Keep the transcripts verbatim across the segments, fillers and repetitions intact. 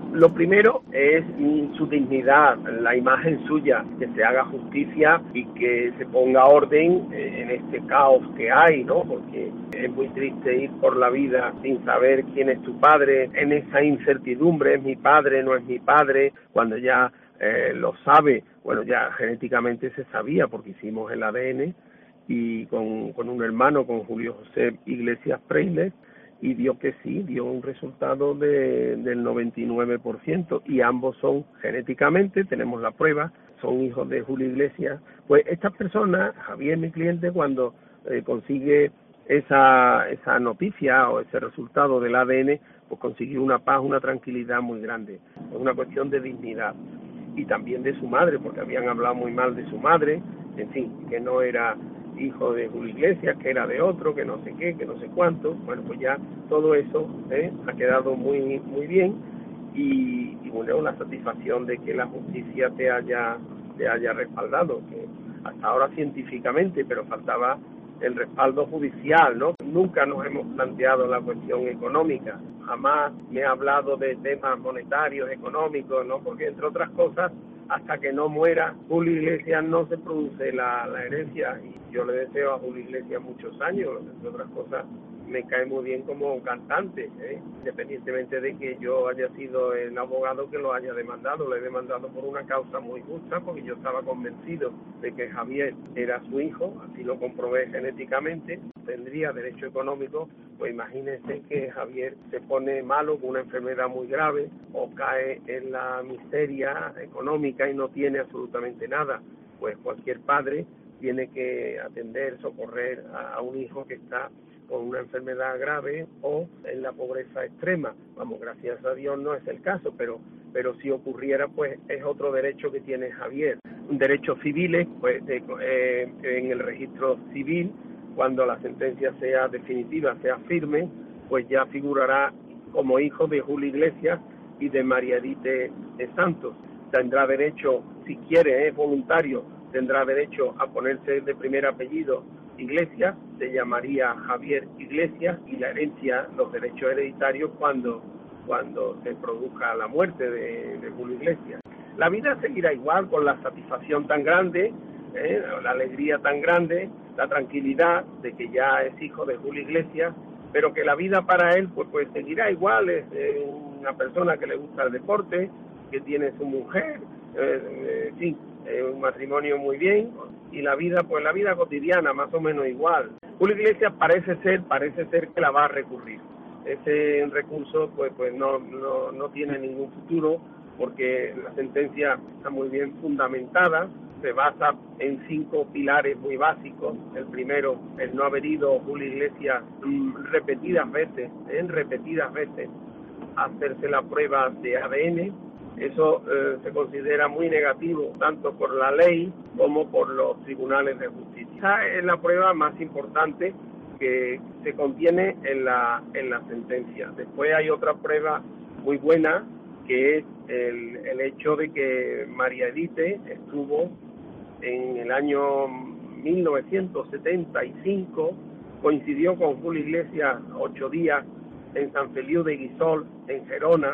Lo primero es mm, su dignidad, la imagen suya, que se haga justicia y que se ponga orden eh, en este caos que hay, ¿no? Porque es muy triste ir por la vida sin saber quién es tu padre, en esa incertidumbre, es mi padre, no es mi padre, cuando ya eh, lo sabe, bueno, ya genéticamente se sabía porque hicimos el A D N y con, con un hermano, con Julio José Iglesias Preisler, y dio que sí, dio un resultado de, del noventa y nueve por ciento y ambos son genéticamente, tenemos la prueba, son hijos de Julio Iglesias. Pues estas personas, Javier, mi cliente, cuando eh, consigue esa esa noticia o ese resultado del A D N, pues consiguió una paz, una tranquilidad muy grande. Es una cuestión de dignidad y también de su madre, porque habían hablado muy mal de su madre, en fin, que no era hijo de Julio Iglesias, que era de otro, que no sé qué, que no sé cuánto. Bueno, pues ya todo eso ¿eh? ha quedado muy muy bien y, y bueno, la satisfacción de que la justicia te haya te haya respaldado, que hasta ahora científicamente, pero faltaba el respaldo judicial, ¿no? Nunca nos hemos planteado la cuestión económica, jamás me ha hablado de temas monetarios, económicos, ¿no? Porque entre otras cosas, hasta que no muera Julio Iglesias no se produce la, la herencia, y yo le deseo a Julio Iglesias muchos años, entre otras cosas me cae muy bien como cantante, ¿eh? Independientemente de que yo haya sido el abogado que lo haya demandado, lo he demandado por una causa muy justa, porque yo estaba convencido de que Javier era su hijo, así lo comprobé genéticamente, tendría derecho económico. Pues imagínense que Javier se pone malo con una enfermedad muy grave o cae en la miseria económica y no tiene absolutamente nada, pues cualquier padre tiene que atender, socorrer a, a un hijo que está con una enfermedad grave o en la pobreza extrema. Vamos, gracias a Dios no es el caso, pero pero si ocurriera, pues es otro derecho que tiene Javier. Derechos civiles, pues de, eh, en el registro civil, cuando la sentencia sea definitiva, sea firme, pues ya figurará como hijo de Julio Iglesias y de María Edith Santos. Tendrá derecho, si quiere, es voluntario, tendrá derecho a ponerse de primer apellido Iglesias, se llamaría Javier Iglesias, y la herencia, los derechos hereditarios cuando cuando se produzca la muerte de, de Julio Iglesias. La vida seguirá igual, con la satisfacción tan grande, ¿eh? la alegría tan grande, la tranquilidad de que ya es hijo de Julio Iglesias, pero que la vida para él pues pues seguirá igual. Es eh, una persona que le gusta el deporte, que tiene su mujer, eh, eh, sí, eh, un matrimonio muy bien, y la vida, pues la vida cotidiana más o menos igual. Julio Iglesias parece ser, parece ser que la va a recurrir. Ese recurso pues pues no, no, no tiene ningún futuro, porque la sentencia está muy bien fundamentada, se basa en cinco pilares muy básicos. El primero, el no haber ido Julio Iglesias mmm, repetidas veces, en repetidas veces, a hacerse la prueba de A D N. Eso eh, se considera muy negativo, tanto por la ley como por los tribunales de justicia. Esa es la prueba más importante que se contiene en la en la sentencia. Después hay otra prueba muy buena, que es el, el hecho de que María Edith estuvo en el año mil novecientos setenta y cinco, coincidió con Julio Iglesias ocho días en San Feliu de Guíxols, en Gerona,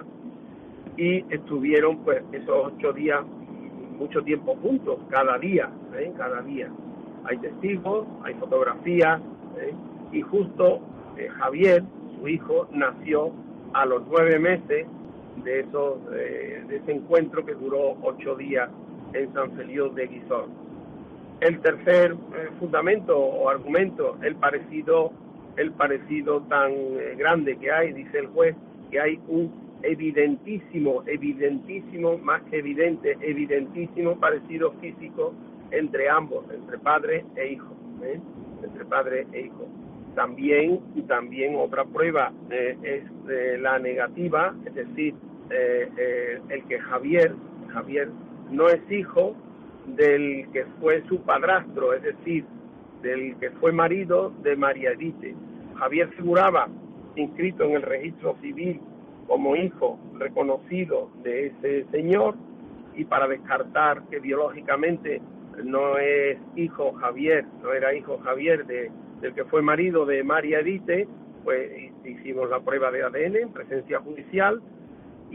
y estuvieron pues esos ocho días mucho tiempo juntos, cada día, ¿eh? cada día. Hay testigos, hay fotografías, ¿eh? y justo eh, Javier, su hijo, nació a los nueve meses de esos eh, de ese encuentro que duró ocho días en San Feliu de Guíxols. El tercer eh, fundamento o argumento, el parecido el parecido tan eh, grande que hay, dice el juez, que hay un evidentísimo, evidentísimo, más que evidente, evidentísimo parecido físico entre ambos, entre padre e hijo, ¿eh? entre padre e hijo. También, también otra prueba eh, es eh, la negativa, es decir, eh, eh, el que Javier, Javier no es hijo del que fue su padrastro, es decir, del que fue marido de María Edith. Javier figuraba inscrito en el registro civil como hijo reconocido de ese señor, y para descartar que biológicamente no es hijo Javier, no era hijo Javier de, del que fue marido de María Edith, pues hicimos la prueba de A D N en presencia judicial,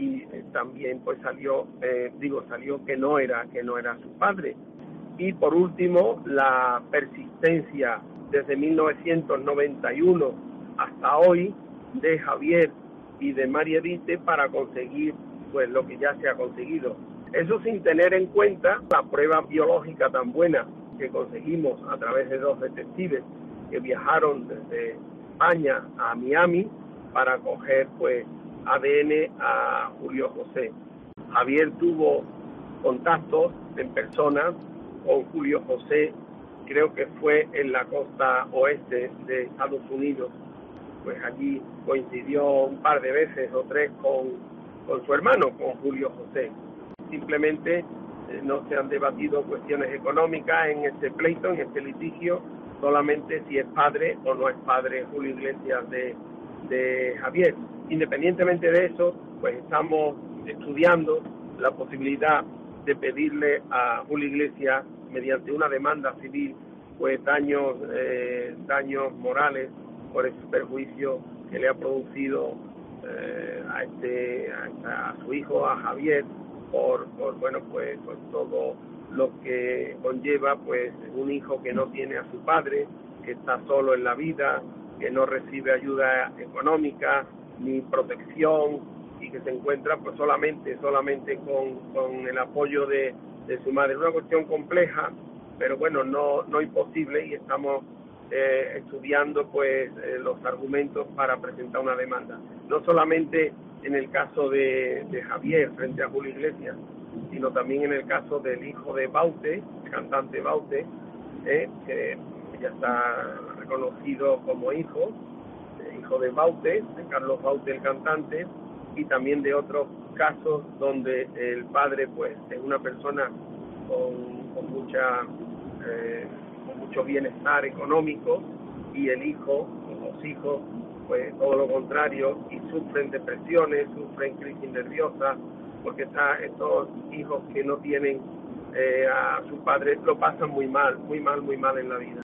y eh, también pues salió, eh, digo, salió que no era, que no era su padre. Y por último, la persistencia desde mil novecientos noventa y uno hasta hoy de Javier y de María Vite para conseguir pues lo que ya se ha conseguido. Eso sin tener en cuenta la prueba biológica tan buena que conseguimos a través de dos detectives que viajaron desde España a Miami para coger pues A D N a Julio José. Javier tuvo contactos en persona con Julio José, creo que fue en la costa oeste de Estados Unidos, pues allí coincidió un par de veces o tres con, con su hermano, con Julio José. Simplemente eh, no se han debatido cuestiones económicas en este pleito, en este litigio, solamente si es padre o no es padre Julio Iglesias de, de Javier. Independientemente de eso, pues estamos estudiando la posibilidad de pedirle a Julio Iglesias, mediante una demanda civil, pues daños, eh, daños morales por ese perjuicio que le ha producido eh, a este a, a su hijo, a Javier, por, por bueno pues por todo lo que conlleva pues un hijo que no tiene a su padre, que está solo en la vida, que no recibe ayuda económica ni protección y que se encuentra pues solamente solamente con, con el apoyo de, de su madre. Es una cuestión compleja, pero bueno, no no imposible, y estamos eh, estudiando pues eh, los argumentos para presentar una demanda, no solamente en el caso de, de Javier frente a Julio Iglesias, sino también en el caso del hijo de Baute, el cantante Baute, eh, que ya está reconocido como hijo, hijo de Baute, de Carlos Baute el cantante, y también de otros casos donde el padre pues es una persona con, con mucha eh, con mucho bienestar económico, y el hijo, los hijos, pues todo lo contrario, y sufren depresiones, sufren crisis nerviosas, porque está, estos hijos que no tienen eh, a sus padres lo pasan muy mal, muy mal, muy mal en la vida.